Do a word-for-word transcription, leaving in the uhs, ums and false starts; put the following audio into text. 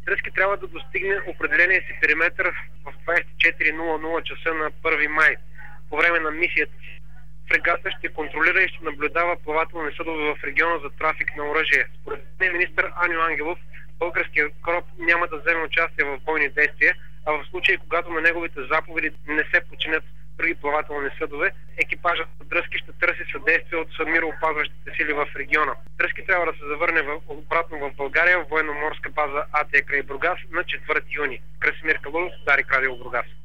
Дръзки трябва да достигне определения си периметър в двадесет и четири нула нула часа на първи май по време на мисията си. Фрегата ще контролира и ще наблюдава плавателни съдове в региона за трафик на оръжие. Според министър Аню Ангелов, българският кораб няма да вземе участие в бойни действия, а в случай, когато на неговите заповеди не се подчинят други плавателни съдове, екипажът на Дръзки ще търси съдействие от мироопазващите сили в региона. Дръзки трябва да се завърне в, обратно в България, в военноморска база АТ край Бургас на четвърти юни. Красимир Калудов, Дарик Радио Бургас.